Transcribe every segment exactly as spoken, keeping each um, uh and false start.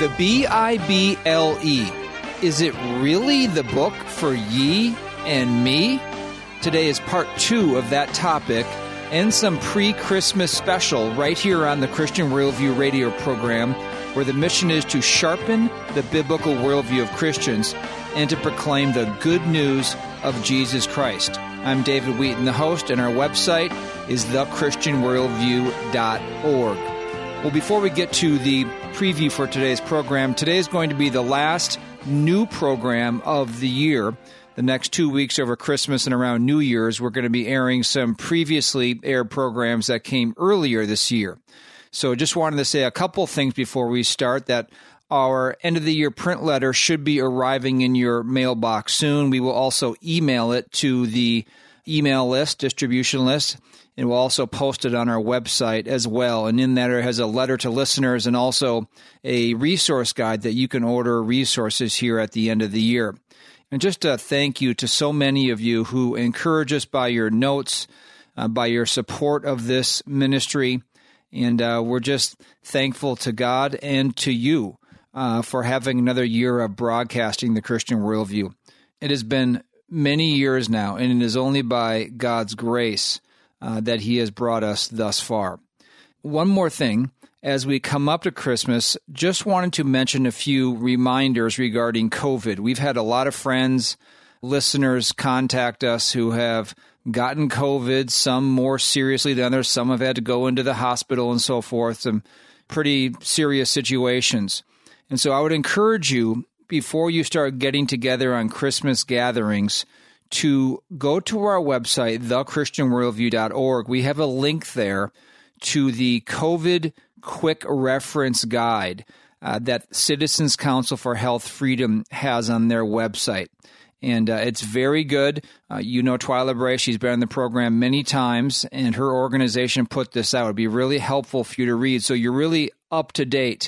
The B I B L E. Is it really the book for ye and me? Today is part two of that topic and some pre-Christmas special right here on the Christian Worldview radio program, where the mission is to sharpen the biblical worldview of Christians and to proclaim the good news of Jesus Christ. I'm David Wheaton, the host, and our website is the christian worldview dot org. Well, before we get to the preview for today's program, today is going to be the last new program of the year. The next two weeks over Christmas and around New Year's, we're going to be airing some previously aired programs that came earlier this year. So just wanted to say a couple things before we start, that our end-of-the-year print letter should be arriving in your mailbox soon. We will also email it to the email list, distribution list, and we'll also post it on our website as well. And in that, it has a letter to listeners and also a resource guide that you can order resources here at the end of the year. And just a thank you to so many of you who encourage us by your notes, uh, by your support of this ministry. And uh, we're just thankful to God and to you uh, for having another year of broadcasting the Christian Worldview. It has been many years now, and it is only by God's grace uh, that He has brought us thus far. One more thing. As we come up to Christmas, just wanted to mention a few reminders regarding COVID. We've had a lot of friends, listeners contact us who have gotten COVID, some more seriously than others. Some have had to go into the hospital and so forth, some pretty serious situations. And so I would encourage you, before you start getting together on Christmas gatherings, to go to our website, the christian worldview dot org. We have a link there to the COVID Quick Reference Guide uh, that Citizens Council for Health Freedom has on their website. And uh, it's very good. Uh, you know Twyla Bray, she's been on the program many times, and her organization put this out. It would be really helpful for you to read, so you're really up to date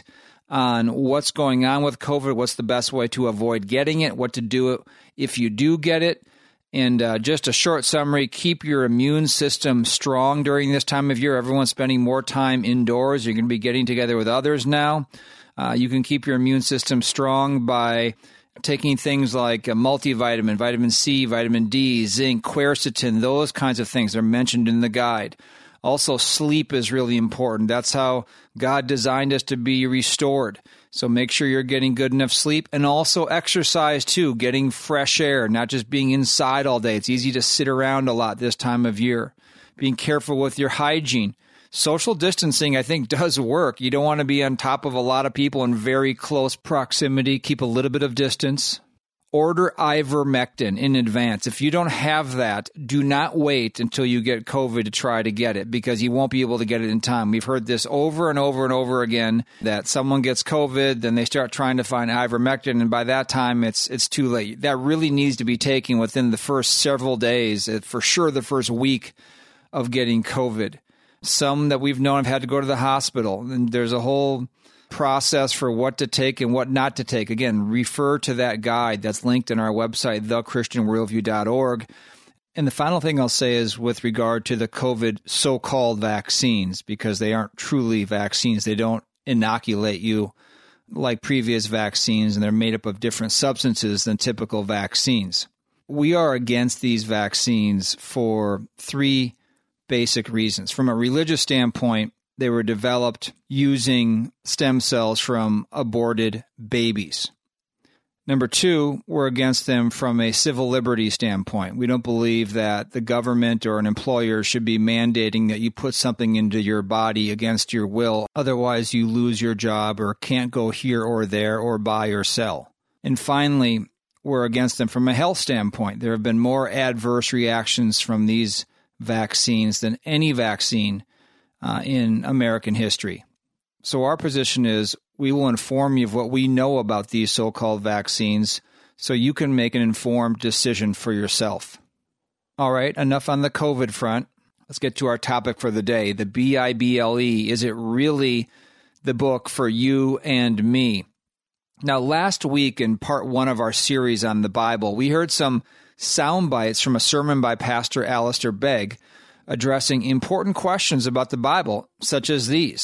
on what's going on with COVID, what's the best way to avoid getting it, what to do if you do get it. And uh, just a short summary, keep your immune system strong during this time of year. Everyone's spending more time indoors. You're going to be getting together with others now. Uh, you can keep your immune system strong by taking things like a multivitamin, vitamin C, vitamin D, zinc, quercetin, those kinds of things are mentioned in the guide. Also, sleep is really important. That's how God designed us to be restored. So make sure you're getting good enough sleep, and also exercise too, getting fresh air, not just being inside all day. It's easy to sit around a lot this time of year. Being careful with your hygiene. Social distancing, I think, does work. You don't want to be on top of a lot of people in very close proximity. Keep a little bit of distance. Order ivermectin in advance. If you don't have that, do not wait until you get COVID to try to get it, because you won't be able to get it in time. We've heard this over and over and over again, that someone gets COVID, then they start trying to find ivermectin, and by that time, it's it's too late. That really needs to be taken within the first several days, for sure the first week of getting COVID. Some that we've known have had to go to the hospital, and there's a whole process for what to take and what not to take. Again, refer to that guide that's linked in our website, the christian worldview dot org. And the final thing I'll say is with regard to the COVID so-called vaccines, because they aren't truly vaccines. They don't inoculate you like previous vaccines, and they're made up of different substances than typical vaccines. We are against these vaccines for three basic reasons. From a religious standpoint, they were developed using stem cells from aborted babies. Number two, we're against them from a civil liberties standpoint. We don't believe that the government or an employer should be mandating that you put something into your body against your will. Otherwise, you lose your job or can't go here or there or buy or sell. And finally, we're against them from a health standpoint. There have been more adverse reactions from these vaccines than any vaccine Uh, in American history. So our position is we will inform you of what we know about these so-called vaccines so you can make an informed decision for yourself. All right, enough on the COVID front. Let's get to our topic for the day, the B I B L E. Is it really the book for you and me? Now, last week in part one of our series on the Bible, we heard some sound bites from a sermon by Pastor Alistair Begg addressing important questions about the Bible, such as these.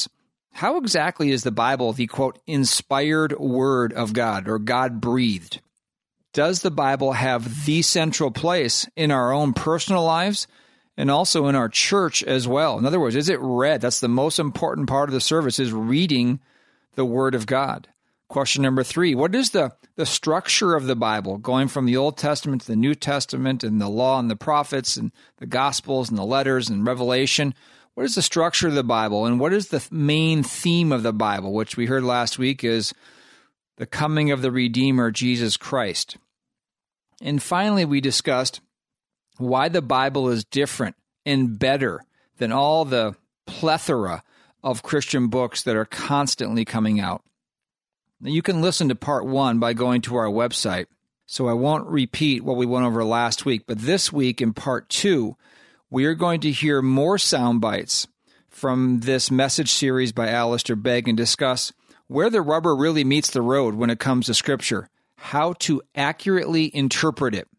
How exactly is the Bible the, quote, inspired word of God or God-breathed? Does the Bible have the central place in our own personal lives and also in our church as well? In other words, is it read? That's the most important part of the service, is reading the Word of God. Question number three, what is the, the structure of the Bible, going from the Old Testament to the New Testament and the law and the prophets and the Gospels and the letters and Revelation? What is the structure of the Bible, and what is the main theme of the Bible, which we heard last week is the coming of the Redeemer, Jesus Christ? And finally, we discussed why the Bible is different and better than all the plethora of Christian books that are constantly coming out. Now, you can listen to part one by going to our website, so I won't repeat what we went over last week, but this week in part two, we are going to hear more sound bites from this message series by Alistair Begg and discuss where the rubber really meets the road when it comes to Scripture, how to accurately interpret it.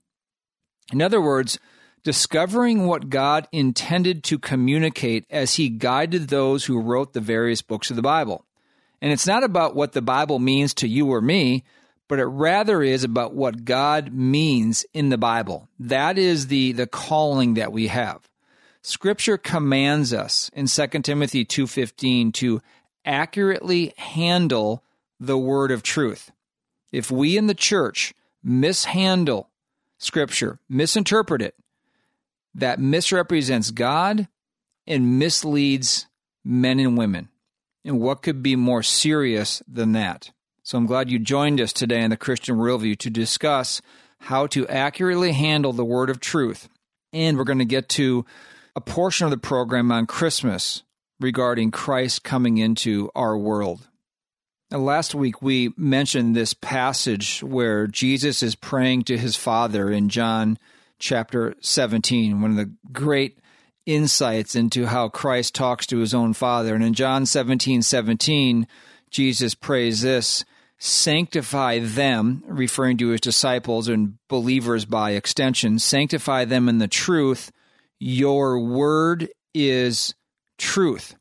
In other words, discovering what God intended to communicate as He guided those who wrote the various books of the Bible. And it's not about what the Bible means to you or me, but it rather is about what God means in the Bible. That is the, the calling that we have. Scripture commands us in Second Timothy two fifteen to accurately handle the word of truth. If we in the church mishandle Scripture, misinterpret it, that misrepresents God and misleads men and women. And what could be more serious than that? So I'm glad you joined us today on the Christian Worldview to discuss how to accurately handle the word of truth. And we're going to get to a portion of the program on Christmas regarding Christ coming into our world. Now, last week we mentioned this passage where Jesus is praying to his Father in John chapter seventeen, one of the great insights into how Christ talks to his own Father. And in John seventeen seventeen, Jesus prays this, sanctify them, referring to his disciples and believers by extension, sanctify them in the truth. Your word is truth.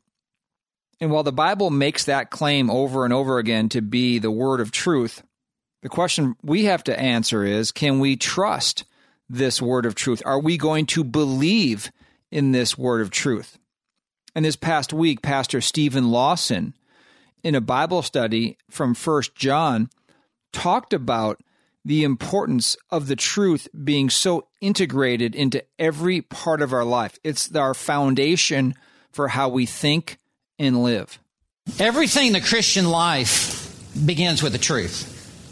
And while the Bible makes that claim over and over again to be the word of truth, the question we have to answer is, can we trust this word of truth? Are we going to believe in this word of truth? And this past week, Pastor Stephen Lawson, in a Bible study from First John, talked about the importance of the truth being so integrated into every part of our life. It's our foundation for how we think and live. Everything in the Christian life begins with the truth.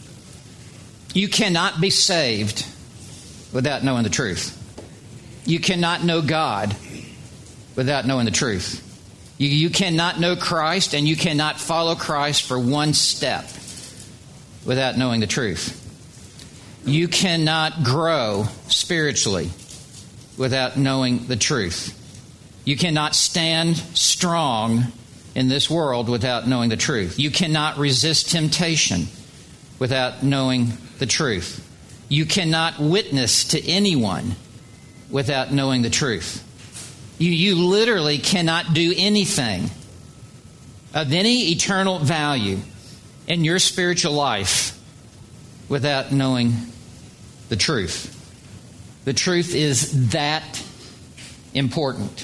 You cannot be saved without knowing the truth. You cannot know God without knowing the truth. You, you cannot know Christ, and you cannot follow Christ for one step without knowing the truth. You cannot grow spiritually without knowing the truth. You cannot stand strong in this world without knowing the truth. You cannot resist temptation without knowing the truth. You cannot witness to anyone without knowing the truth. You, you literally cannot do anything of any eternal value in your spiritual life without knowing the truth. The truth is that important.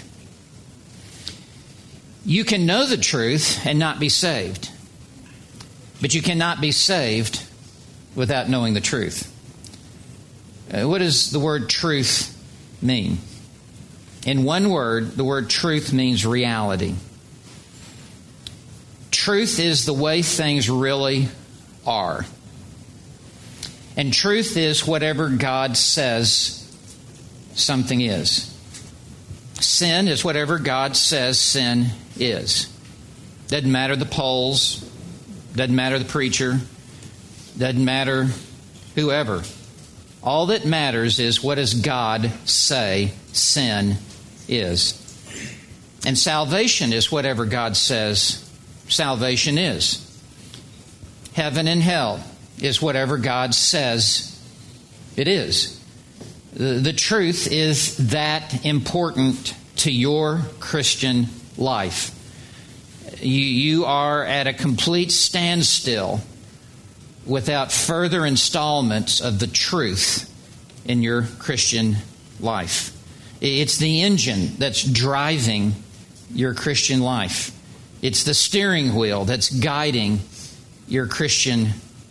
You can know the truth and not be saved, but you cannot be saved without knowing the truth. Uh, what does the word truth mean? In one word, the word truth means reality. Truth is the way things really are. And truth is whatever God says something is. Sin is whatever God says sin is. Doesn't matter the polls, doesn't matter the preacher, doesn't matter whoever. All that matters is what does God say sin is. And salvation is whatever God says salvation is. Heaven and hell is whatever God says it is. The, the truth is that important to your Christian life. you, you are at a complete standstill without further installments of the truth in your Christian life. It's the engine that's driving your Christian life. It's the steering wheel that's guiding your Christian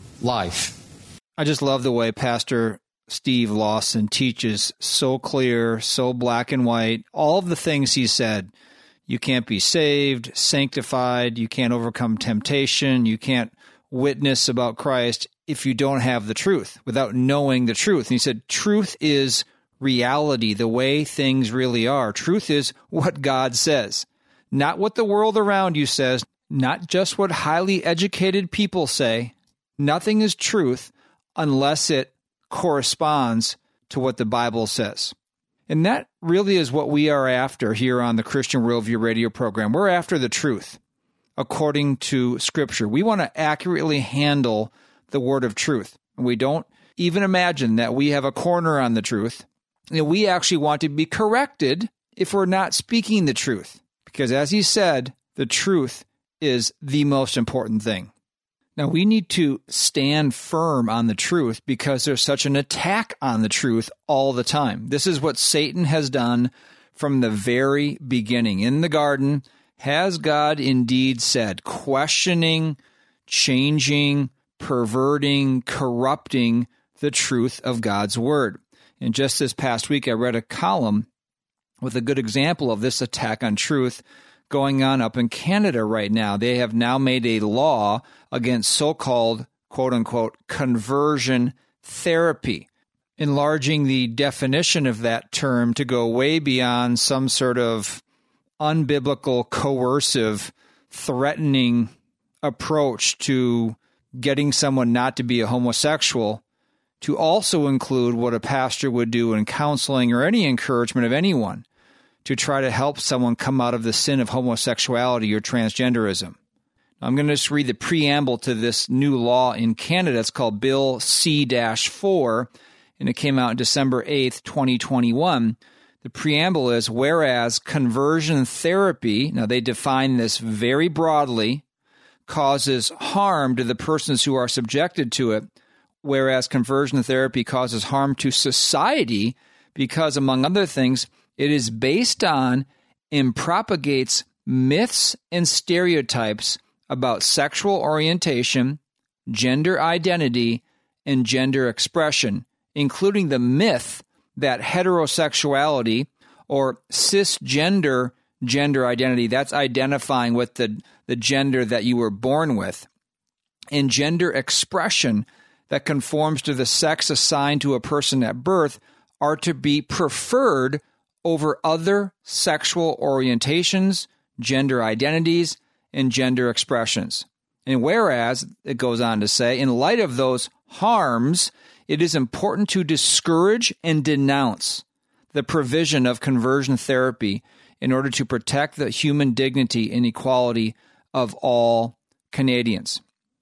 life. I just love the way Pastor Steve Lawson teaches so clear, so black and white, all of the things he said. You can't be saved, sanctified, you can't overcome temptation, you can't witness about Christ if you don't have the truth, without knowing the truth. And he said, truth is reality, the way things really are. Truth is what God says, not what the world around you says, not just what highly educated people say. Nothing is truth unless it corresponds to what the Bible says. And that really is what we are after here on the Christian Worldview radio program. We're after the truth according to Scripture. We want to accurately handle the word of truth. We don't even imagine that we have a corner on the truth. You know, we actually want to be corrected if we're not speaking the truth. Because as he said, the truth is the most important thing. Now, we need to stand firm on the truth because there's such an attack on the truth all the time. This is what Satan has done from the very beginning. In the garden, has God indeed said? Questioning, changing, perverting, corrupting the truth of God's word. And just this past week, I read a column with a good example of this attack on truth going on up in Canada right now. They have now made a law against so-called, quote-unquote, conversion therapy, enlarging the definition of that term to go way beyond some sort of unbiblical, coercive, threatening approach to getting someone not to be a homosexual, to also include what a pastor would do in counseling or any encouragement of anyone to try to help someone come out of the sin of homosexuality or transgenderism. I'm going to just read the preamble to this new law in Canada. It's called Bill C four, and it came out on December eighth, twenty twenty-one. The preamble is, whereas conversion therapy, now they define this very broadly, causes harm to the persons who are subjected to it, whereas conversion therapy causes harm to society because, among other things, it is based on and propagates myths and stereotypes about sexual orientation, gender identity, and gender expression, including the myth that heterosexuality or cisgender gender identity, that's identifying with the, the gender that you were born with, and gender expression that conforms to the sex assigned to a person at birth are to be preferred over other sexual orientations, gender identities, and gender expressions. And whereas, it goes on to say, in light of those harms, it is important to discourage and denounce the provision of conversion therapy in order to protect the human dignity and equality of all Canadians.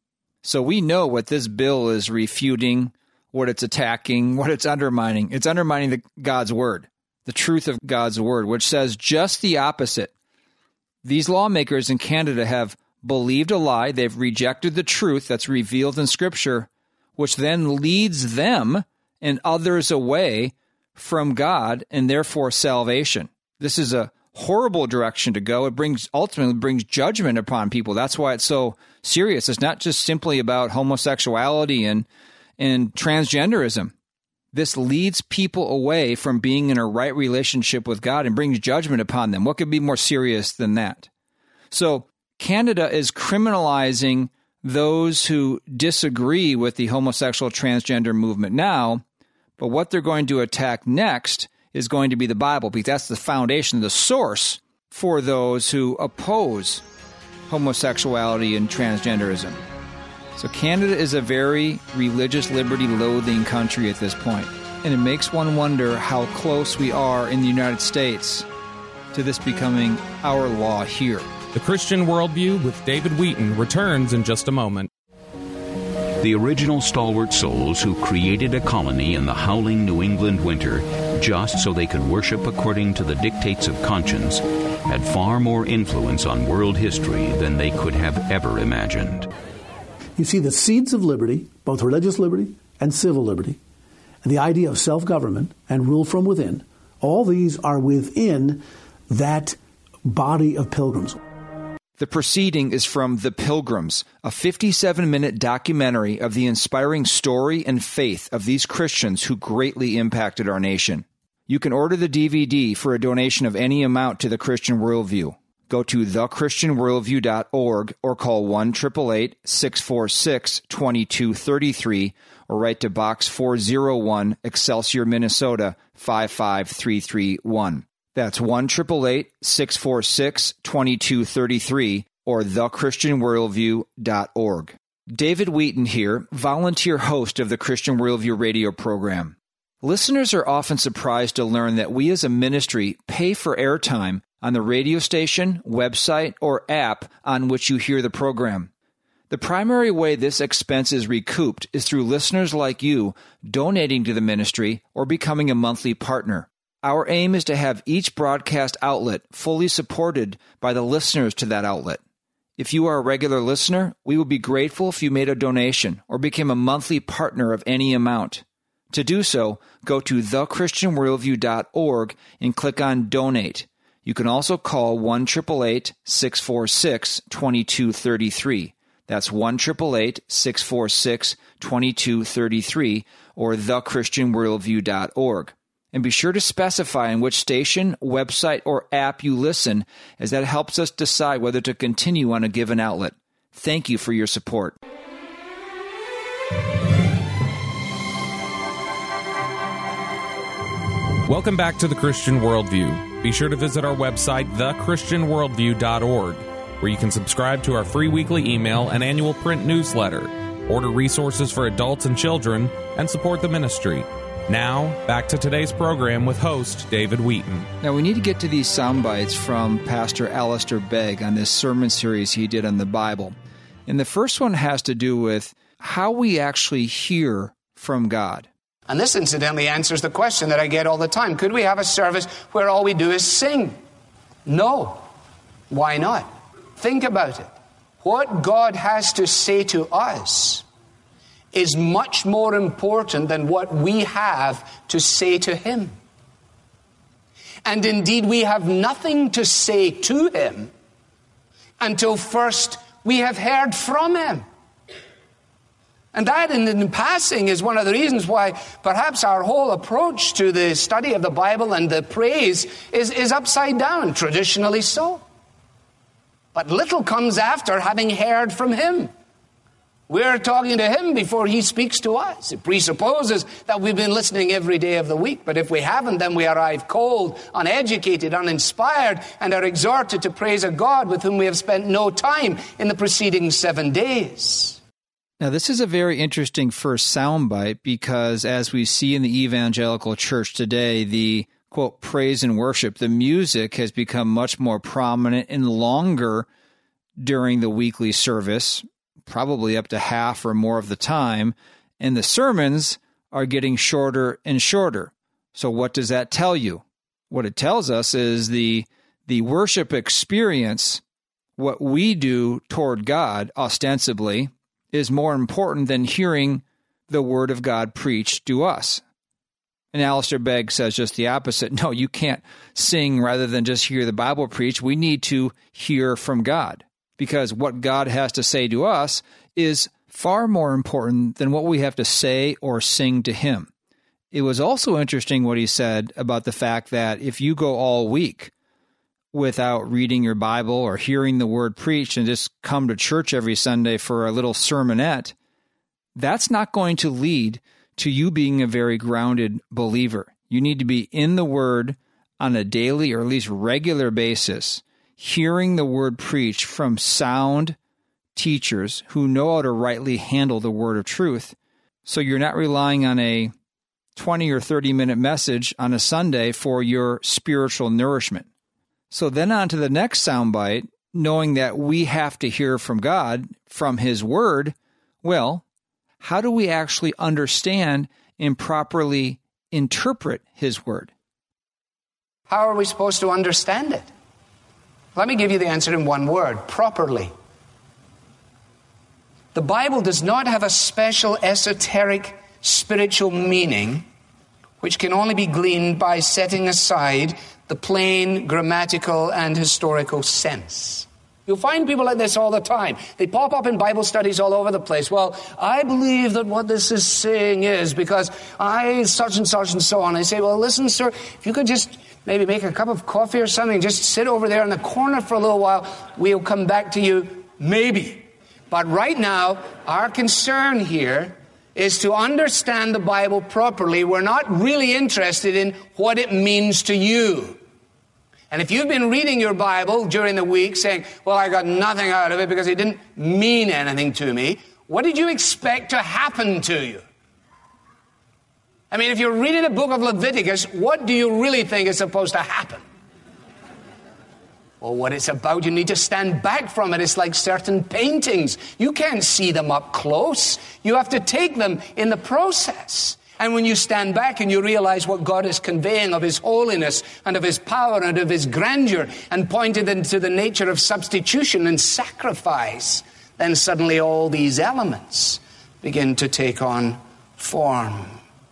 So we know what this bill is refuting, what it's attacking, what it's undermining. It's undermining the, God's word, the truth of God's word, which says just the opposite. These lawmakers in Canada have believed a lie. They've rejected the truth that's revealed in Scripture, which then leads them and others away from God and therefore salvation. This is a horrible direction to go. It brings ultimately brings judgment upon people. That's why it's so serious. It's not just simply about homosexuality and and transgenderism. This leads people away from being in a right relationship with God and brings judgment upon them. What could be more serious than that? So Canada is criminalizing those who disagree with the homosexual transgender movement now, but what they're going to attack next is going to be the Bible, because that's the foundation, the source for those who oppose homosexuality and transgenderism. So Canada is a very religious liberty-loathing country at this point, and it makes one wonder how close we are in the United States to this becoming our law here. The Christian Worldview with David Wheaton returns in just a moment. The original stalwart souls who created a colony in the howling New England winter just so they could worship according to the dictates of conscience had far more influence on world history than they could have ever imagined. You see the seeds of liberty, both religious liberty and civil liberty, and the idea of self-government and rule from within, all these are within that body of pilgrims. The proceeding is from The Pilgrims, a fifty-seven minute documentary of the inspiring story and faith of these Christians who greatly impacted our nation. You can order the D V D for a donation of any amount to The Christian Worldview. Go to the christian worldview dot org or call one eight eight eight, six four six, two two three three or write to Box four oh one, Excelsior, Minnesota, five five three three one. That's one eight eight eight, six four six, two two three three or the christian worldview dot org. David Wheaton here, volunteer host of the Christian Worldview radio program. Listeners are often surprised to learn that we as a ministry pay for airtime on the radio station, website, or app on which you hear the program. The primary way this expense is recouped is through listeners like you donating to the ministry or becoming a monthly partner. Our aim is to have each broadcast outlet fully supported by the listeners to that outlet. If you are a regular listener, we would be grateful if you made a donation or became a monthly partner of any amount. To do so, go to the christian worldview dot org and click on Donate. You can also call one eight eight eight, six four six, two two three three. That's one eight eight eight, six four six, two two three three or the christian worldview dot org. And be sure to specify on which station, website, or app you listen, as that helps us decide whether to continue on a given outlet. Thank you for your support. Welcome back to The Christian Worldview. Be sure to visit our website, the christian worldview dot org, where you can subscribe to our free weekly email and annual print newsletter, order resources for adults and children, and support the ministry. Now, back to today's program with host David Wheaton. Now, we need to get to these sound bites from Pastor Alistair Begg on this sermon series he did on the Bible. And the first one has to do with how we actually hear from God. And this incidentally answers the question that I get all the time. Could we have a service where all we do is sing? No. Why not? Think about it. What God has to say to us is much more important than what we have to say to Him. And indeed, we have nothing to say to Him until first we have heard from Him. And that, in, in passing, is one of the reasons why perhaps our whole approach to the study of the Bible and the praise is, is upside down, traditionally so. But little comes after having heard from Him. We're talking to Him before He speaks to us. It presupposes that we've been listening every day of the week. But if we haven't, then we arrive cold, uneducated, uninspired, and are exhorted to praise a God with whom we have spent no time in the preceding seven days. Now, this is a very interesting first soundbite because as we see in the evangelical church today, the, quote, praise and worship, the music has become much more prominent and longer during the weekly service, probably up to half or more of the time, and the sermons are getting shorter and shorter. So what does that tell you? What it tells us is the the worship experience, what we do toward God, ostensibly, is more important than hearing the Word of God preached to us. And Alistair Begg says just the opposite. No, you can't sing rather than just hear the Bible preached. We need to hear from God, because what God has to say to us is far more important than what we have to say or sing to Him. It was also interesting what he said about the fact that if you go all week without reading your Bible or hearing the Word preached and just come to church every Sunday for a little sermonette, that's not going to lead to you being a very grounded believer. You need to be in the Word on a daily or at least regular basis, hearing the Word preached from sound teachers who know how to rightly handle the Word of truth. So you're not relying on a twenty or thirty minute message on a Sunday for your spiritual nourishment. So then on to the next soundbite, knowing that we have to hear from God, from His Word. Well, how do we actually understand and properly interpret His Word? How are we supposed to understand it? Let me give you the answer in one word: properly. The Bible does not have a special esoteric spiritual meaning which can only be gleaned by setting aside the plain grammatical and historical sense. You'll find people like this all the time. They pop up in Bible studies all over the place. Well, I believe that what this is saying is because I such and such and so on. I say, well, listen, sir, if you could just maybe make a cup of coffee or something, just sit over there in the corner for a little while, we'll come back to you, maybe. But right now, our concern here is to understand the Bible properly. We're not really interested in what it means to you. And if you've been reading your Bible during the week saying, well, I got nothing out of it because it didn't mean anything to me, what did you expect to happen to you? I mean, if you're reading the book of Leviticus, what do you really think is supposed to happen? Well, what it's about, you need to stand back from it. It's like certain paintings. You can't see them up close. You have to take them in the process. And when you stand back and you realize what God is conveying of His holiness and of His power and of His grandeur and pointed into the nature of substitution and sacrifice, then suddenly all these elements begin to take on form.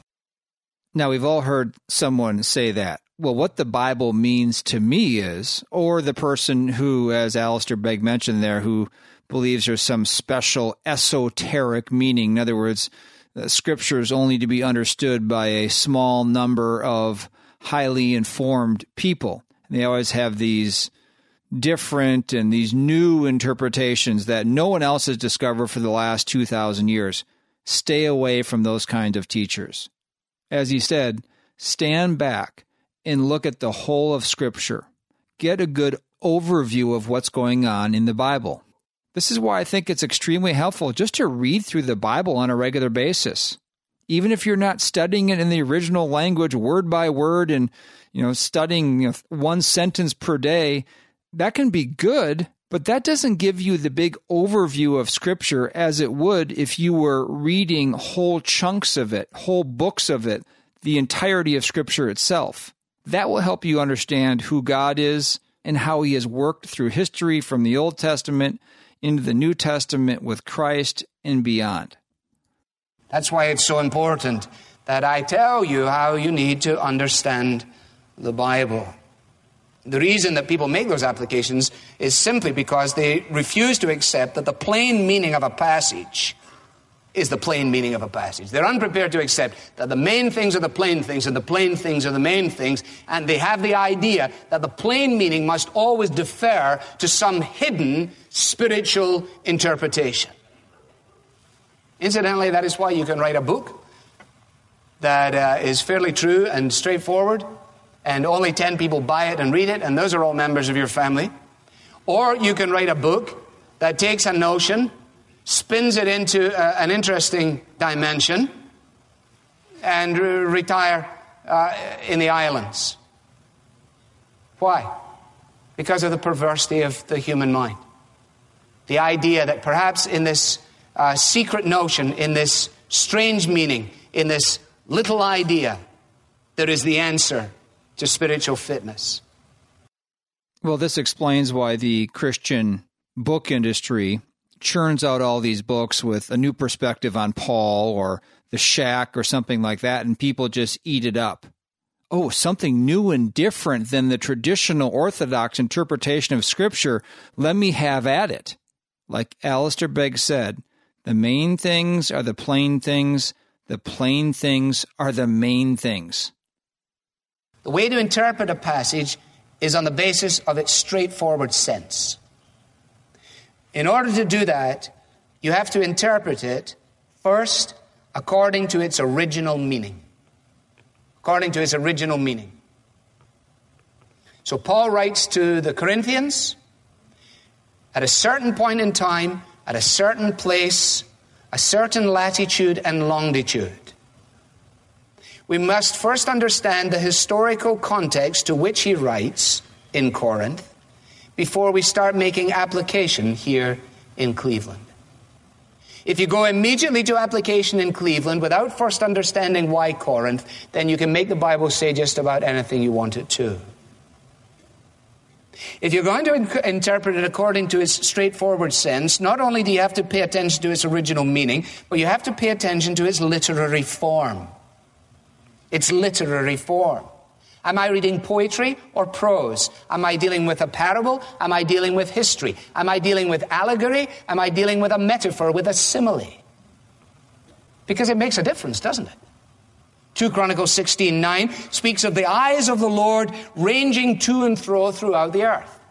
Now, we've all heard someone say that. Well, what the Bible means to me is, or the person who, as Alistair Begg mentioned there, who believes there's some special esoteric meaning. In other words, the Scripture is only to be understood by a small number of highly informed people. And they always have these different and these new interpretations that no one else has discovered for the last two thousand years. Stay away from those kinds of teachers. As he said, stand back and look at the whole of Scripture. Get a good overview of what's going on in the Bible. This is why I think it's extremely helpful just to read through the Bible on a regular basis. Even if you're not studying it in the original language, word by word, and you know, studying you know, one sentence per day, that can be good, but that doesn't give you the big overview of Scripture as it would if you were reading whole chunks of it, whole books of it, the entirety of Scripture itself. That will help you understand who God is and how He has worked through history from the Old Testament into the New Testament with Christ and beyond. That's why it's so important that I tell you how you need to understand the Bible. The reason that people make those applications is simply because they refuse to accept that the plain meaning of a passage is the plain meaning of a passage. They're unprepared to accept that the main things are the plain things and the plain things are the main things, and they have the idea that the plain meaning must always defer to some hidden spiritual interpretation. Incidentally, that is why you can write a book that uh, is fairly true and straightforward, and only ten people buy it and read it, and those are all members of your family. Or you can write a book that takes a notion, spins it into uh, an interesting dimension, and uh, retire uh, in the islands. Why? Because of the perversity of the human mind. The idea that perhaps in this uh, secret notion, in this strange meaning, in this little idea, there is the answer to spiritual fitness. Well, this explains why the Christian book industry churns out all these books with a new perspective on Paul or the Shack or something like that, and people just eat it up. Oh, something new and different than the traditional Orthodox interpretation of Scripture. Let me have at it. Like Alistair Begg said, the main things are the plain things. The plain things are the main things. The way to interpret a passage is on the basis of its straightforward sense. In order to do that, you have to interpret it first according to its original meaning. According to its original meaning. So Paul writes to the Corinthians at a certain point in time, at a certain place, a certain latitude and longitude. We must first understand the historical context to which he writes in Corinth before we start making application here in Cleveland. If you go immediately to application in Cleveland without first understanding why Corinth, then you can make the Bible say just about anything you want it to. If you're going to in- interpret it according to its straightforward sense, not only do you have to pay attention to its original meaning, but you have to pay attention to its literary form. Its literary form. Am I reading poetry or prose? Am I dealing with a parable? Am I dealing with history? Am I dealing with allegory? Am I dealing with a metaphor, with a simile? Because it makes a difference, doesn't it? Second Chronicles sixteen nine speaks of the eyes of the Lord ranging to and fro throughout the earth.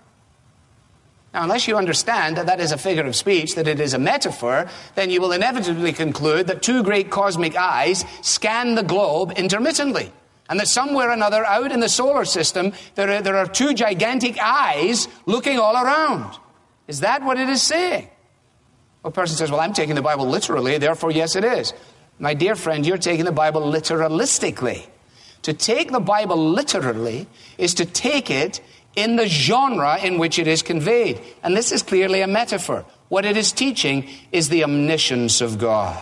Now, unless you understand that that is a figure of speech, that it is a metaphor, then you will inevitably conclude that two great cosmic eyes scan the globe intermittently, and that somewhere or another out in the solar system there are, there are two gigantic eyes looking all around. Is that what it is saying? A person says, well, I'm taking the Bible literally, therefore, yes, it is. My dear friend, you're taking the Bible literalistically. To take the Bible literally is to take it in the genre in which it is conveyed. And this is clearly a metaphor. What it is teaching is the omniscience of God.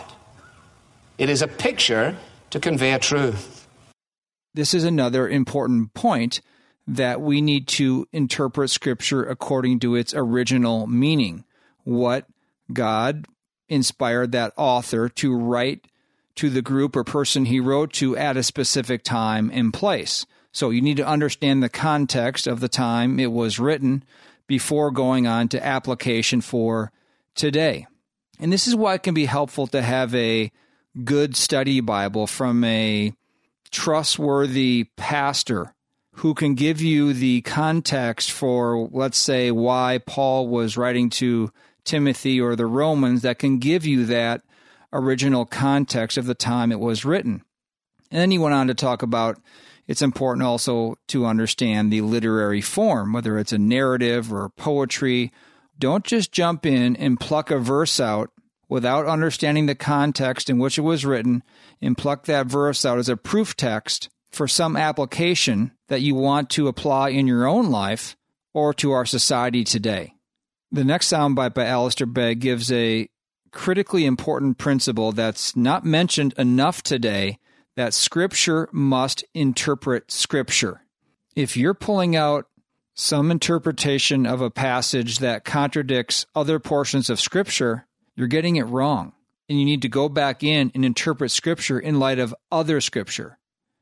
It is a picture to convey a truth. This is another important point, that we need to interpret Scripture according to its original meaning. What God inspired that author to write to the group or person he wrote to at a specific time and place. So you need to understand the context of the time it was written before going on to application for today. And this is why it can be helpful to have a good study Bible from a trustworthy pastor who can give you the context for, let's say, why Paul was writing to Timothy or the Romans, that can give you that original context of the time it was written. And then he went on to talk about it's important also to understand the literary form, whether it's a narrative or poetry. Don't just jump in and pluck a verse out without understanding the context in which it was written and pluck that verse out as a proof text for some application that you want to apply in your own life or to our society today. The next soundbite by Alistair Begg gives a critically important principle that's not mentioned enough today, that Scripture must interpret Scripture. If you're pulling out some interpretation of a passage that contradicts other portions of Scripture, you're getting it wrong. And you need to go back in and interpret Scripture in light of other Scripture.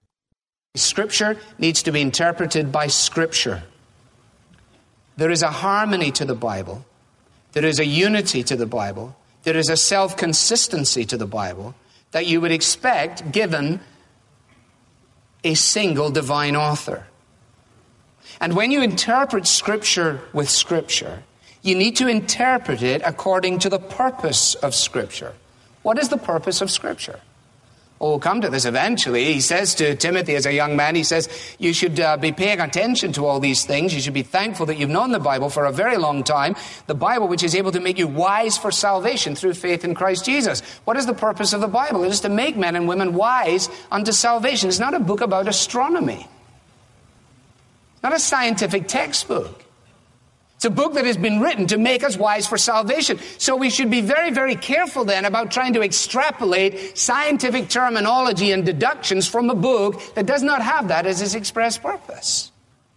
Scripture needs to be interpreted by Scripture. There is a harmony to the Bible. There is a unity to the Bible. There is a self-consistency to the Bible that you would expect given a single divine author. And when you interpret Scripture with Scripture, you need to interpret it according to the purpose of Scripture. What is the purpose of Scripture? Oh, we'll come to this eventually. He says to Timothy as a young man, he says, you should uh, be paying attention to all these things. You should be thankful that you've known the Bible for a very long time. The Bible which is able to make you wise for salvation through faith in Christ Jesus. What is the purpose of the Bible? It is to make men and women wise unto salvation. It's not a book about astronomy. Not a scientific textbook. It's a book that has been written to make us wise for salvation. So we should be very, very careful then about trying to extrapolate scientific terminology and deductions from a book that does not have that as its express purpose.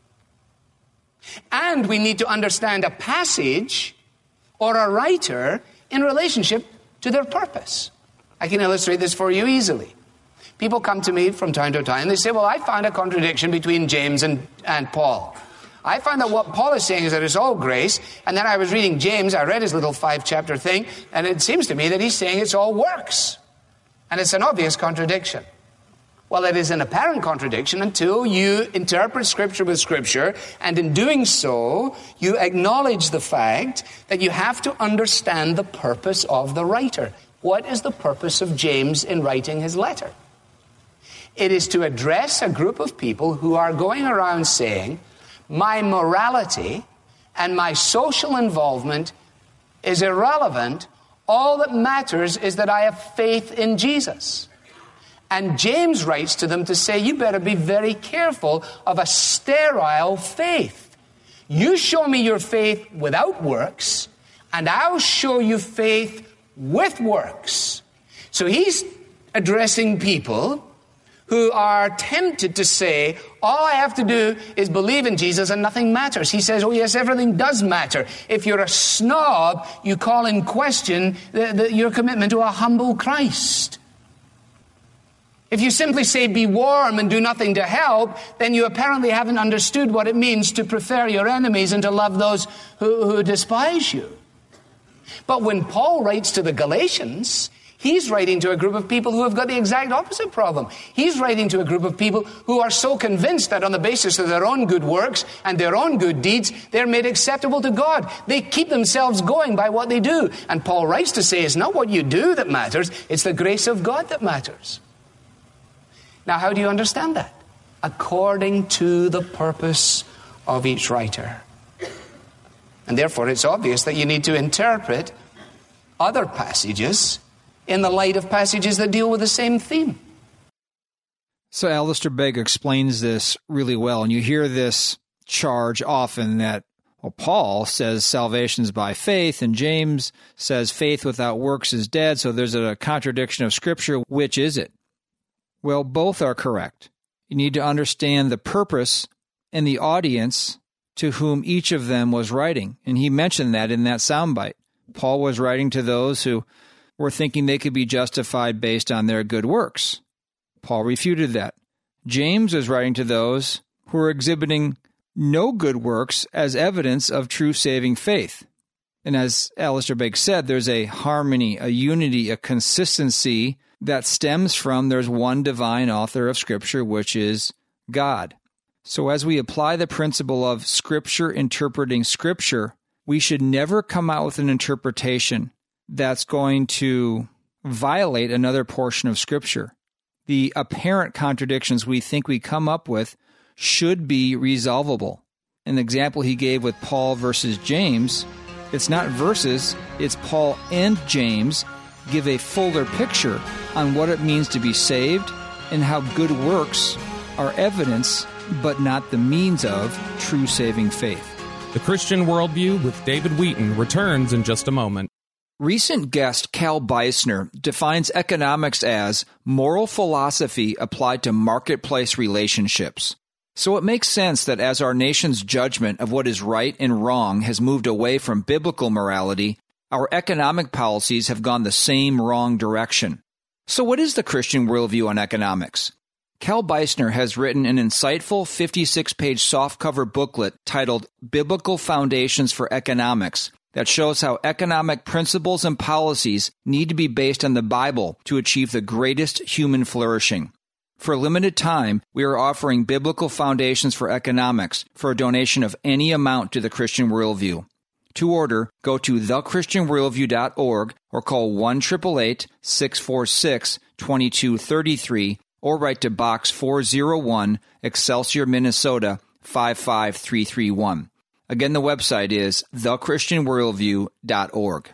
And we need to understand a passage or a writer in relationship to their purpose. I can illustrate this for you easily. People come to me from time to time. They say, well, I found a contradiction between James and, and Paul. I find that what Paul is saying is that it's all grace, and then I was reading James, I read his little five-chapter thing, and it seems to me that he's saying it's all works. And it's an obvious contradiction. Well, it is an apparent contradiction until you interpret Scripture with Scripture, and in doing so, you acknowledge the fact that you have to understand the purpose of the writer. What is the purpose of James in writing his letter? It is to address a group of people who are going around saying, my morality and my social involvement is irrelevant. All that matters is that I have faith in Jesus. And James writes to them to say, you better be very careful of a sterile faith. You show me your faith without works, and I'll show you faith with works. So he's addressing people who are tempted to say, all I have to do is believe in Jesus and nothing matters. He says, oh yes, everything does matter. If you're a snob, you call in question the, the, your commitment to a humble Christ. If you simply say be warm and do nothing to help, then you apparently haven't understood what it means to prefer your enemies and to love those who, who despise you. But when Paul writes to the Galatians, he's writing to a group of people who have got the exact opposite problem. He's writing to a group of people who are so convinced that on the basis of their own good works and their own good deeds, they're made acceptable to God. They keep themselves going by what they do. And Paul writes to say it's not what you do that matters, it's the grace of God that matters. Now, how do you understand that? According to the purpose of each writer. And therefore, it's obvious that you need to interpret other passages in the light of passages that deal with the same theme. So Alistair Begg explains this really well, and you hear this charge often that, well, Paul says salvation's by faith, and James says faith without works is dead, so there's a contradiction of Scripture. Which is it? Well, both are correct. You need to understand the purpose and the audience to whom each of them was writing, and he mentioned that in that soundbite. Paul was writing to those who were thinking they could be justified based on their good works. Paul refuted that. James was writing to those who were exhibiting no good works as evidence of true saving faith. And as Alistair Begg said, there's a harmony, a unity, a consistency that stems from there's one divine author of Scripture, which is God. So as we apply the principle of Scripture interpreting Scripture, we should never come out with an interpretation that's going to violate another portion of Scripture. The apparent contradictions we think we come up with should be resolvable. An example he gave with Paul versus James, it's not verses, it's Paul and James give a fuller picture on what it means to be saved and how good works are evidence, but not the means of, true saving faith. The Christian Worldview with David Wheaton returns in just a moment. Recent guest Cal Beisner defines economics as moral philosophy applied to marketplace relationships. So it makes sense that as our nation's judgment of what is right and wrong has moved away from biblical morality, our economic policies have gone the same wrong direction. So what is the Christian worldview on economics? Cal Beisner has written an insightful fifty-six page softcover booklet titled Biblical Foundations for Economics that shows how economic principles and policies need to be based on the Bible to achieve the greatest human flourishing. For a limited time, we are offering Biblical Foundations for Economics for a donation of any amount to the Christian Worldview. To order, go to the christian worldview dot org or call one eight eight eight, six four six, two two three three or write to Box four oh one, Excelsior, Minnesota, five five three three one. Again, the website is the christian worldview dot org.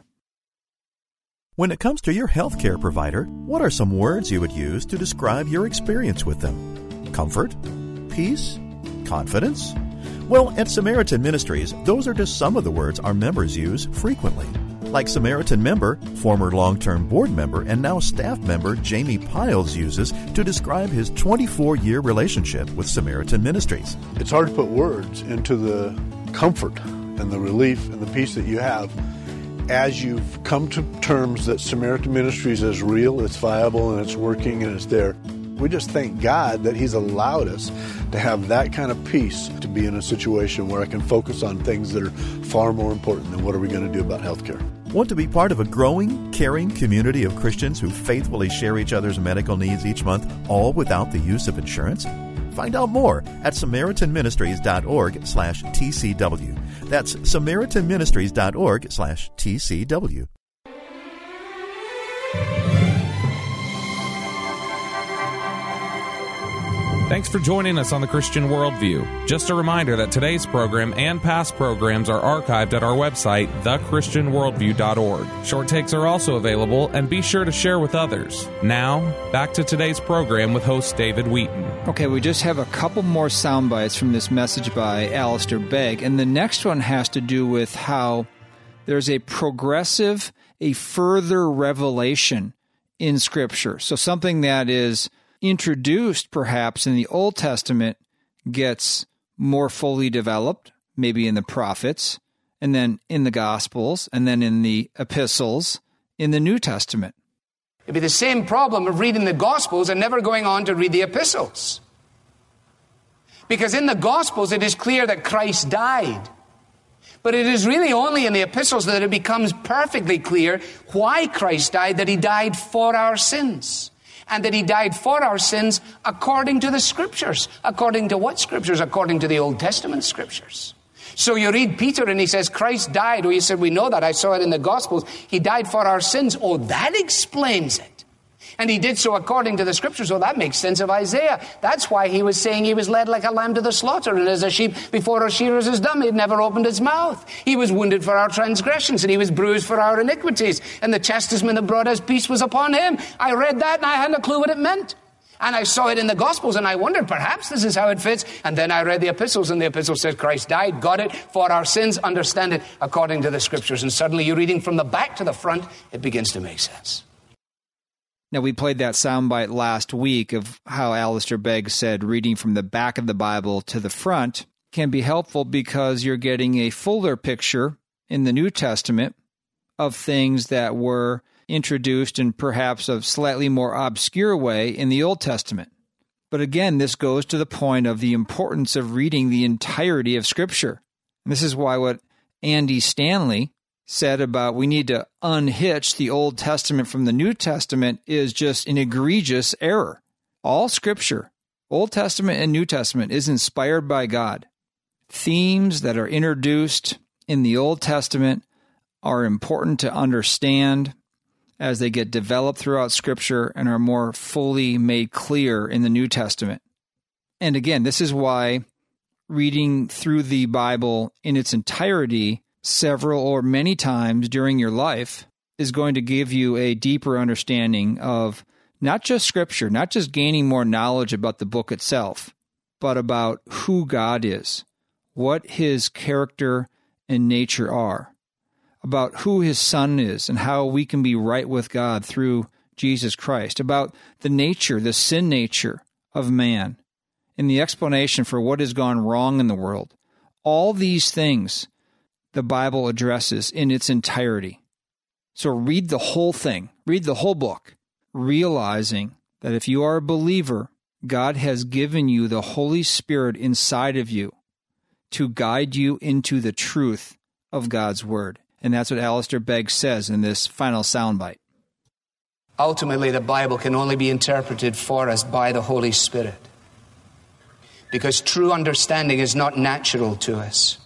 When it comes to your healthcare provider, what are some words you would use to describe your experience with them? Comfort? Peace? Confidence? Well, at Samaritan Ministries, those are just some of the words our members use frequently. Like Samaritan member, former long-term board member, and now staff member Jamie Piles uses to describe his twenty-four year relationship with Samaritan Ministries. It's hard to put words into the comfort and the relief and the peace that you have as you've come to terms that Samaritan Ministries is real, it's viable, and it's working, and it's there. We just thank God that He's allowed us to have that kind of peace, to be in a situation where I can focus on things that are far more important than what are we going to do about healthcare. Want to be part of a growing, caring community of Christians who faithfully share each other's medical needs each month, all without the use of insurance? Find out more at samaritan ministries dot org slash T C W. That's samaritan ministries dot org slash T C W. Thanks for joining us on the Christian Worldview. Just a reminder that today's program and past programs are archived at our website, the christian worldview dot org. Short takes are also available, and be sure to share with others. Now, back to today's program with host David Wheaton. Okay, we just have a couple more sound bites from this message by Alistair Begg, and the next one has to do with how there's a progressive, a further revelation in Scripture. So something that is introduced perhaps in the Old Testament gets more fully developed, maybe in the prophets, and then in the Gospels, and then in the epistles in the New Testament. It'd be the same problem of reading the Gospels and never going on to read the epistles. Because in the Gospels it is clear that Christ died. But it is really only in the epistles that it becomes perfectly clear why Christ died, that he died for our sins. And that he died for our sins according to the Scriptures. According to what Scriptures? According to the Old Testament Scriptures. So you read Peter and he says, Christ died. Oh, you said, we know that. I saw it in the Gospels. He died for our sins. Oh, that explains it. And he did so according to the Scriptures. Oh, that makes sense of Isaiah. That's why he was saying he was led like a lamb to the slaughter. And as a sheep before her shearers is dumb, he had never opened his mouth. He was wounded for our transgressions and he was bruised for our iniquities. And the chastisement that brought us peace was upon him. I read that and I hadn't a clue what it meant. And I saw it in the Gospels and I wondered, perhaps this is how it fits. And then I read the epistles and the epistle says Christ died, got it, for our sins, understand it according to the Scriptures. And suddenly you're reading from the back to the front, it begins to make sense. Now, we played that soundbite last week of how Alistair Begg said reading from the back of the Bible to the front can be helpful because you're getting a fuller picture in the New Testament of things that were introduced in perhaps a slightly more obscure way in the Old Testament. But again, this goes to the point of the importance of reading the entirety of Scripture. And this is why what Andy Stanley said about we need to unhitch the Old Testament from the New Testament is just an egregious error. All Scripture, Old Testament and New Testament, is inspired by God. Themes that are introduced in the Old Testament are important to understand as they get developed throughout Scripture and are more fully made clear in the New Testament. And again, this is why reading through the Bible in its entirety several or many times during your life is going to give you a deeper understanding of not just Scripture, not just gaining more knowledge about the book itself, but about who God is, what His character and nature are, about who His Son is and how we can be right with God through Jesus Christ, about the nature, the sin nature of man, and the explanation for what has gone wrong in the world. All these things the Bible addresses in its entirety. So read the whole thing, read the whole book, realizing that if you are a believer, God has given you the Holy Spirit inside of you to guide you into the truth of God's Word. And that's what Alistair Begg says in this final soundbite. Ultimately, the Bible can only be interpreted for us by the Holy Spirit, because true understanding is not natural to us.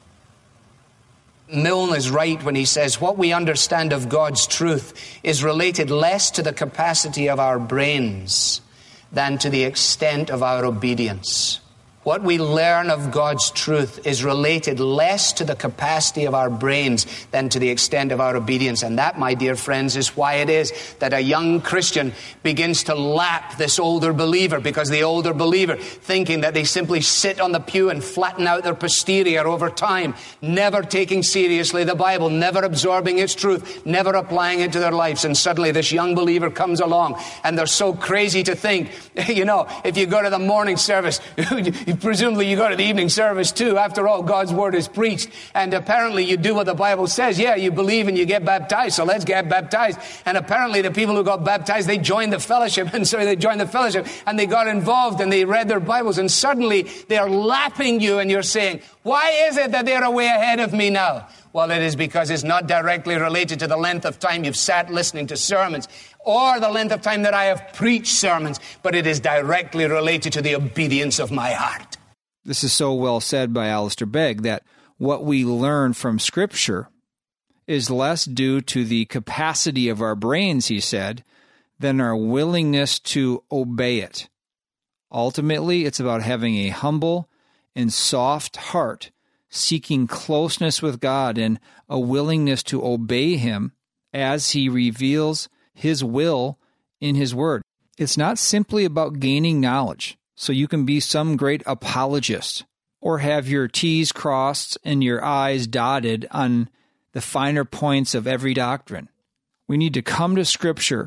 Milne is right when he says what we understand of God's truth is related less to the capacity of our brains than to the extent of our obedience. What we learn of God's truth is related less to the capacity of our brains than to the extent of our obedience. And that, my dear friends, is why it is that a young Christian begins to lap this older believer, because the older believer, thinking that they simply sit on the pew and flatten out their posterior over time, never taking seriously the Bible, never absorbing its truth, never applying it to their lives. And suddenly this young believer comes along and they're so crazy to think, you know, if you go to the morning service, presumably you go to the evening service too. After all, God's Word is preached. And apparently you do what the Bible says. Yeah, you believe and you get baptized, so let's get baptized. And apparently the people who got baptized, they joined the fellowship. And so they joined the fellowship and they got involved and they read their Bibles. And suddenly they're lapping you and you're saying, why is it that they're way ahead of me now? Well, it is because it's not directly related to the length of time you've sat listening to sermons or the length of time that I have preached sermons, but it is directly related to the obedience of my heart. This is so well said by Alistair Begg that what we learn from Scripture is less due to the capacity of our brains, he said, than our willingness to obey it. Ultimately, it's about having a humble and soft heart, seeking closeness with God and a willingness to obey Him as He reveals His will in His Word. It's not simply about gaining knowledge so you can be some great apologist or have your T's crossed and your I's dotted on the finer points of every doctrine. We need to come to Scripture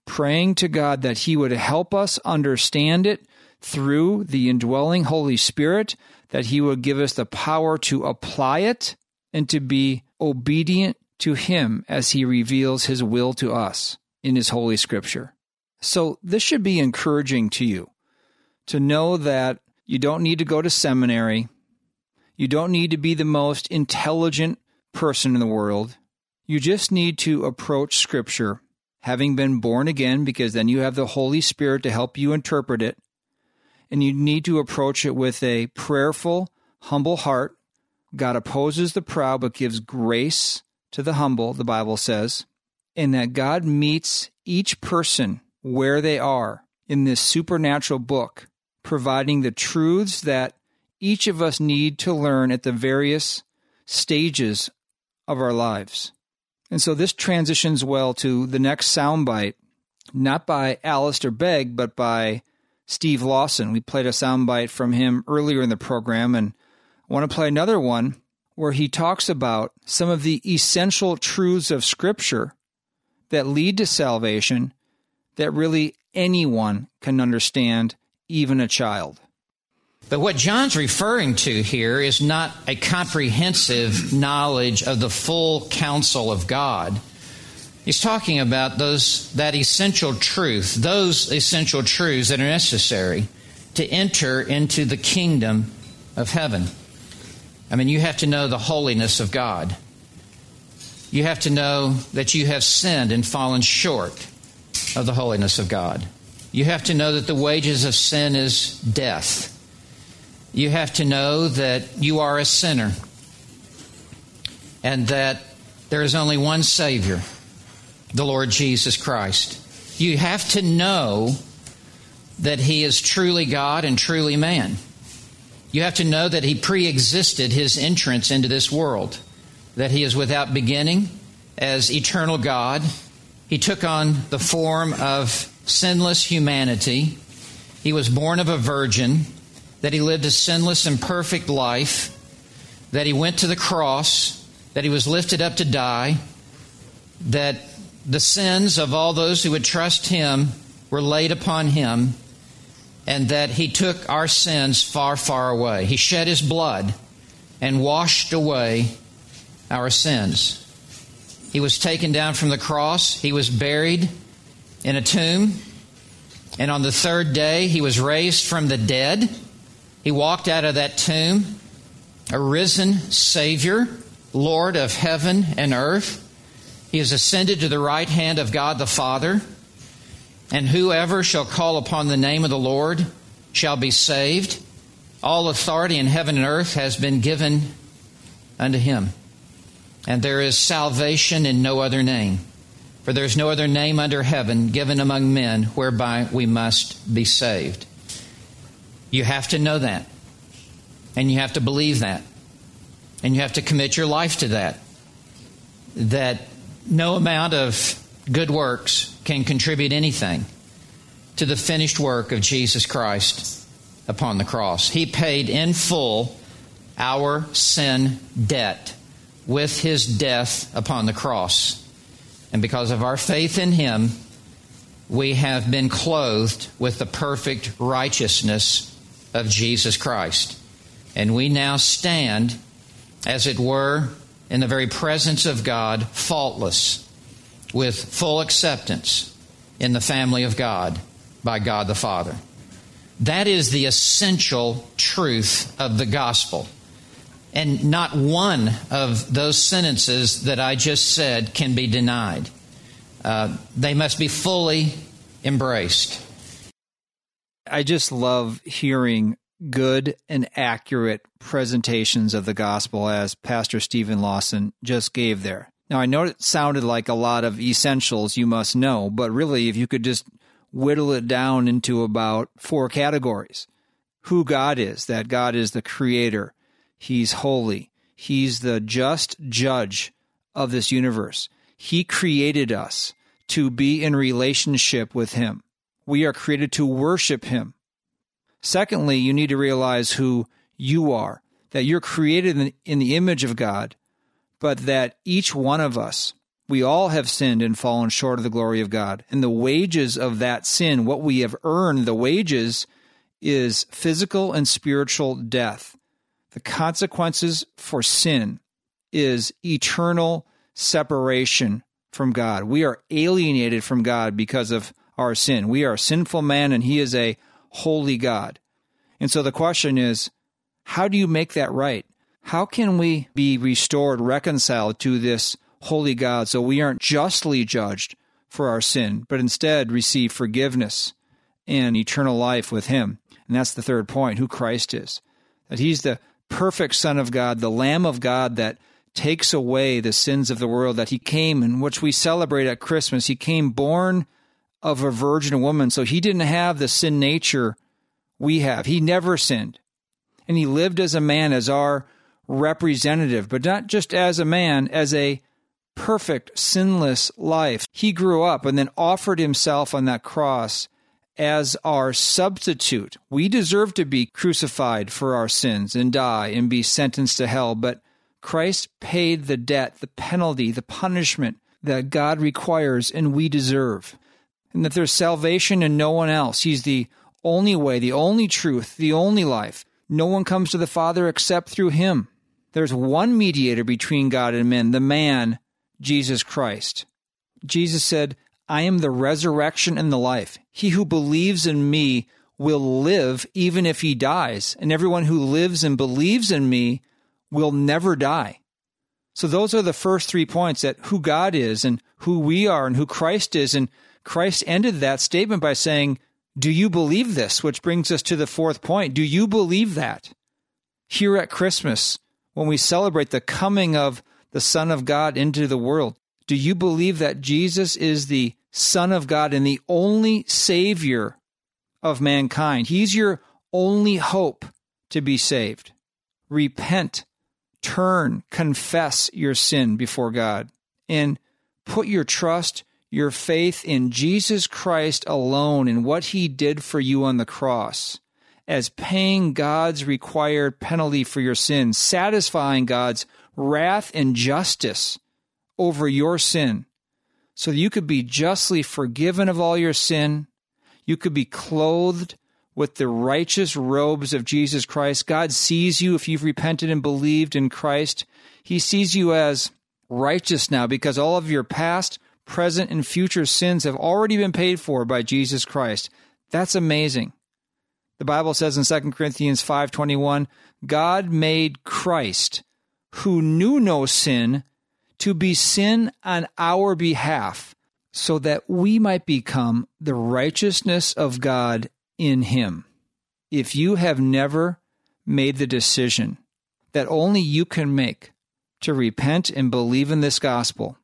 praying to God that He would help us understand it through the indwelling Holy Spirit, that He would give us the power to apply it and to be obedient to Him as He reveals His will to us in His Holy Scripture. So this should be encouraging to you to know that you don't need to go to seminary. You don't need to be the most intelligent person in the world. You just need to approach Scripture, having been born again, because then you have the Holy Spirit to help you interpret it. And you need to approach it with a prayerful, humble heart. God opposes the proud, but gives grace to the humble, the Bible says. And that God meets each person where they are in this supernatural book, providing the truths that each of us need to learn at the various stages of our lives. And so this transitions well to the next soundbite, not by Alistair Begg, but by Steve Lawson. We played a soundbite from him earlier in the program, and I want to play another one where he talks about some of the essential truths of Scripture that lead to salvation that really anyone can understand, even a child. But what John's referring to here is not a comprehensive knowledge of the full counsel of God. He's talking about those that essential truth, those essential truths that are necessary to enter into the kingdom of heaven. I mean, you have to know the holiness of God. You have to know that you have sinned and fallen short of the holiness of God. You have to know that the wages of sin is death. You have to know that you are a sinner and that there is only one Savior, the Lord Jesus Christ. You have to know that He is truly God and truly man. You have to know that He pre-existed His entrance into this world, that He is without beginning as eternal God. He took on the form of sinless humanity. He was born of a virgin, that He lived a sinless and perfect life, that He went to the cross, that He was lifted up to die, that the sins of all those who would trust Him were laid upon Him, and that He took our sins far, far away. He shed His blood and washed away our sins. He was taken down from the cross. He was buried in a tomb. And on the third day, He was raised from the dead. He walked out of that tomb, a risen Savior, Lord of heaven and earth. He has ascended to the right hand of God the Father. And whoever shall call upon the name of the Lord shall be saved. All authority in heaven and earth has been given unto Him. And there is salvation in no other name. For there is no other name under heaven given among men whereby we must be saved. You have to know that. And you have to believe that. And you have to commit your life to that. That no amount of good works can contribute anything to the finished work of Jesus Christ upon the cross. He paid in full our sin debt with His death upon the cross. And because of our faith in Him, we have been clothed with the perfect righteousness of Jesus Christ. And we now stand, as it were, in the very presence of God, faultless, with full acceptance in the family of God by God the Father. That is the essential truth of the gospel. And not one of those sentences that I just said can be denied. Uh, they must be fully embraced. I just love hearing good and accurate presentations of the gospel as Pastor Stephen Lawson just gave there. Now, I know it sounded like a lot of essentials you must know, but really, if you could just whittle it down into about four categories. Who God is, that God is the creator. He's holy. He's the just judge of this universe. He created us to be in relationship with Him. We are created to worship Him. Secondly, you need to realize who you are, that you're created in the image of God, but that each one of us We all have sinned and fallen short of the glory of God. And the wages of that sin, what we have earned, the wages, is physical and spiritual death. The consequences for sin is eternal separation from God. We are alienated from God because of our sin. We are a sinful man, and He is a holy God. And so the question is, how do you make that right? How can we be restored, reconciled to this holy God so we aren't justly judged for our sin, but instead receive forgiveness and eternal life with Him? And that's the third point, who Christ is. That He's the perfect Son of God, the Lamb of God that takes away the sins of the world, that He came, and which we celebrate at Christmas. He came born of a virgin woman, so He didn't have the sin nature we have. He never sinned. And He lived as a man, as our representative, but not just as a man, as a perfect, sinless life. He grew up and then offered Himself on that cross as our substitute. We deserve to be crucified for our sins and die and be sentenced to hell, but Christ paid the debt, the penalty, the punishment that God requires and we deserve. And that there's salvation in no one else. He's the only way, the only truth, the only life. No one comes to the Father except through Him. There's one mediator between God and men, the man, Jesus Christ. Jesus said, I am the resurrection and the life. He who believes in me will live even if he dies, and everyone who lives and believes in me will never die. So those are the first three points, that who God is and who we are and who Christ is. And Christ ended that statement by saying, do you believe this? Which brings us to the fourth point. Do you believe that? Here at Christmas, when we celebrate the coming of the Son of God into the world, do you believe that Jesus is the Son of God and the only Savior of mankind? He's your only hope to be saved. Repent, turn, confess your sin before God, and put your trust, your faith in Jesus Christ alone and what He did for you on the cross, as paying God's required penalty for your sins, satisfying God's wrath and justice over your sin, so that you could be justly forgiven of all your sin. You could be clothed with the righteous robes of Jesus Christ. God sees you if you've repented and believed in Christ. He sees you as righteous now because all of your past, present, and future sins have already been paid for by Jesus Christ. That's amazing. The Bible says in Second Corinthians five twenty-one, God made Christ, who knew no sin, to be sin on our behalf, so that we might become the righteousness of God in Him. If you have never made the decision that only you can make to repent and believe in this gospel,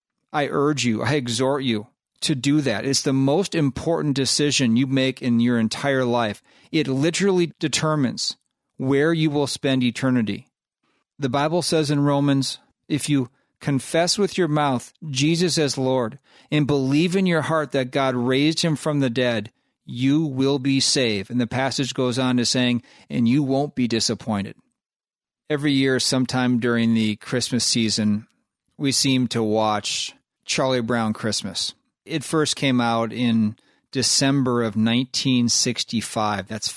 I urge you, I exhort you to do that. It's the most important decision you make in your entire life. It literally determines where you will spend eternity. The Bible says in Romans, if you confess with your mouth Jesus as Lord and believe in your heart that God raised Him from the dead, you will be saved. And the passage goes on to saying, and you won't be disappointed. Every year, sometime during the Christmas season, we seem to watch Charlie Brown Christmas. It first came out in December of nineteen sixty-five. That's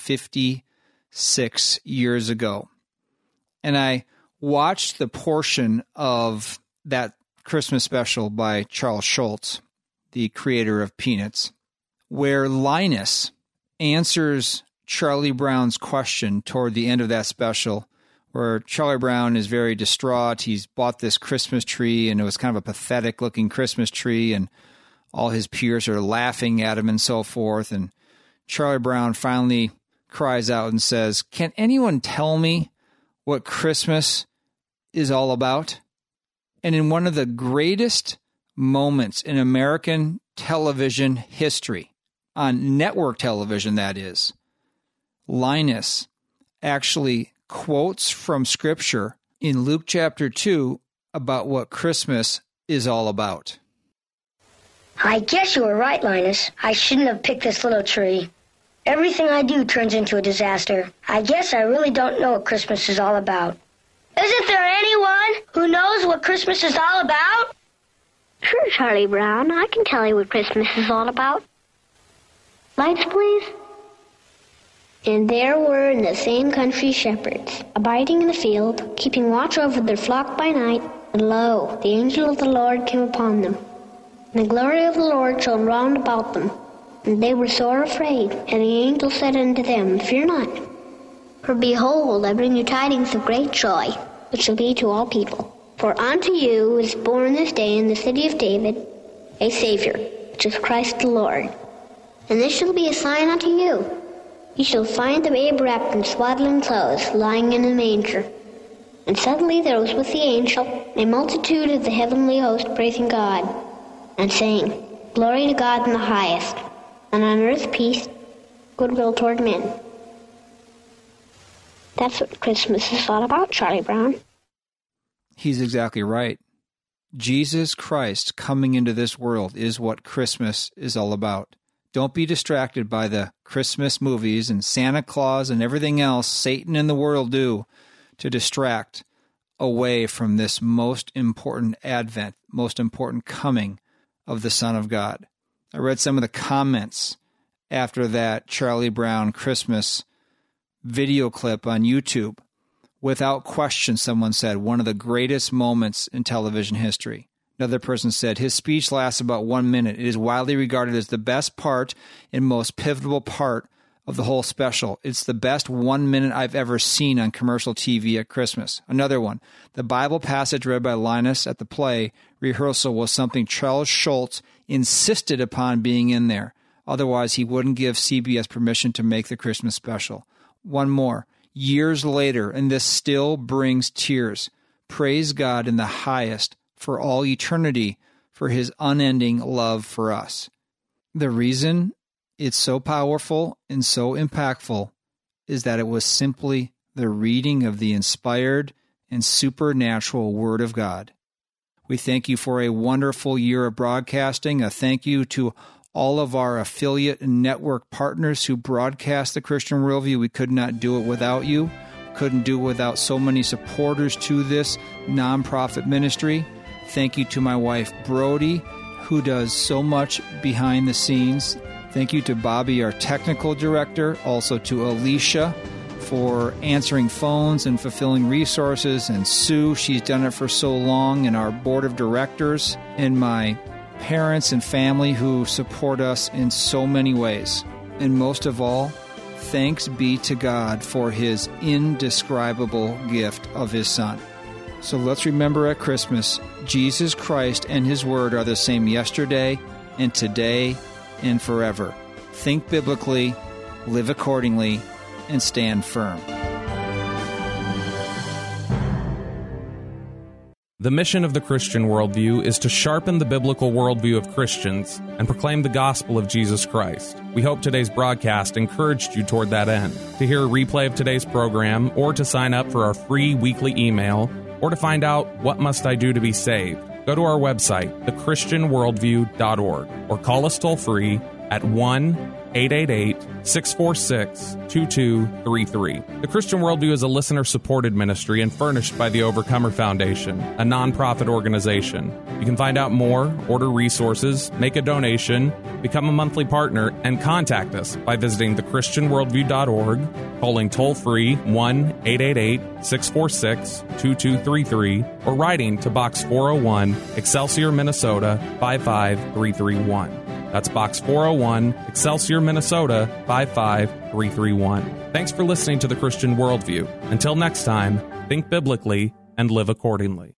fifty-six years ago. And I watched the portion of that Christmas special by Charles Schulz, the creator of Peanuts, where Linus answers Charlie Brown's question toward the end of that special, where Charlie Brown is very distraught. He's bought this Christmas tree, and it was kind of a pathetic-looking Christmas tree, and all his peers are laughing at him and so forth. And Charlie Brown finally cries out and says, can anyone tell me what Christmas is all about? And in one of the greatest moments in American television history, on network television that is, Linus actually quotes from Scripture in Luke chapter two about what Christmas is all about. I guess you were right, Linus. I shouldn't have picked this little tree. Everything I do turns into a disaster. I guess I really don't know what Christmas is all about. Isn't there anyone who knows what Christmas is all about? Sure, Charlie Brown. I can tell you what Christmas is all about. Lights, please. And there were in the same country shepherds, abiding in the field, keeping watch over their flock by night. And lo, the angel of the Lord came upon them. And the glory of the Lord shone round about them. And they were sore afraid. And the angel said unto them, Fear not. For behold, I bring you tidings of great joy, which shall be to all people. For unto you is born this day in the city of David a Savior, which is Christ the Lord. And this shall be a sign unto you. You shall find the babe wrapped in swaddling clothes, lying in a manger. And suddenly there was with the angel a multitude of the heavenly host praising God, and saying, Glory to God in the highest, and on earth peace, goodwill toward men. That's what Christmas is all about, Charlie Brown. He's exactly right. Jesus Christ coming into this world is what Christmas is all about. Don't be distracted by the Christmas movies and Santa Claus and everything else Satan and the world do to distract away from this most important advent, most important coming of the Son of God. I read some of the comments after that Charlie Brown Christmas video clip on YouTube. Without question, someone said, one of the greatest moments in television history. Another person said, his speech lasts about one minute. It is widely regarded as the best part and most pivotal part of the whole special. It's the best one minute I've ever seen on commercial T V at Christmas. Another one, the Bible passage read by Linus at the play rehearsal was something Charles Schultz insisted upon being in there. Otherwise, he wouldn't give C B S permission to make the Christmas special. One more. Years later, and this still brings tears. Praise God in the highest for all eternity for his unending love for us. The reason it's so powerful and so impactful is that it was simply the reading of the inspired and supernatural Word of God. We thank you for a wonderful year of broadcasting. A thank you to all of our affiliate and network partners who broadcast the Christian Worldview. We could not do it without you. Couldn't do it without so many supporters to this nonprofit ministry. Thank you to my wife, Brody, who does so much behind the scenes. Thank you to Bobby, our technical director, also to Alicia for answering phones and fulfilling resources, and Sue, she's done it for so long, and our board of directors, and my parents and family who support us in so many ways. And most of all, thanks be to God for his indescribable gift of his Son. So let's remember at Christmas, Jesus Christ and his Word are the same yesterday and today and forever. Think biblically, live accordingly, and stand firm. The mission of the Christian Worldview is to sharpen the biblical worldview of Christians and proclaim the gospel of Jesus Christ. We hope today's broadcast encouraged you toward that end. To hear a replay of today's program, or to sign up for our free weekly email, or to find out what must I do to be saved, go to our website, the christian worldview dot org, or call us toll-free at one eight eight eight, six four six, two two three three. The Christian Worldview is a listener-supported ministry and furnished by the Overcomer Foundation, a nonprofit organization. You can find out more, order resources, make a donation, become a monthly partner, and contact us by visiting the christian worldview dot org, calling toll-free one eight eight eight, six four six, two two three three, or writing to Box four oh one, Excelsior, Minnesota, five five three three one. That's Box four oh one, Excelsior, Minnesota, five five three three one. Thanks for listening to the Christian Worldview. Until next time, think biblically and live accordingly.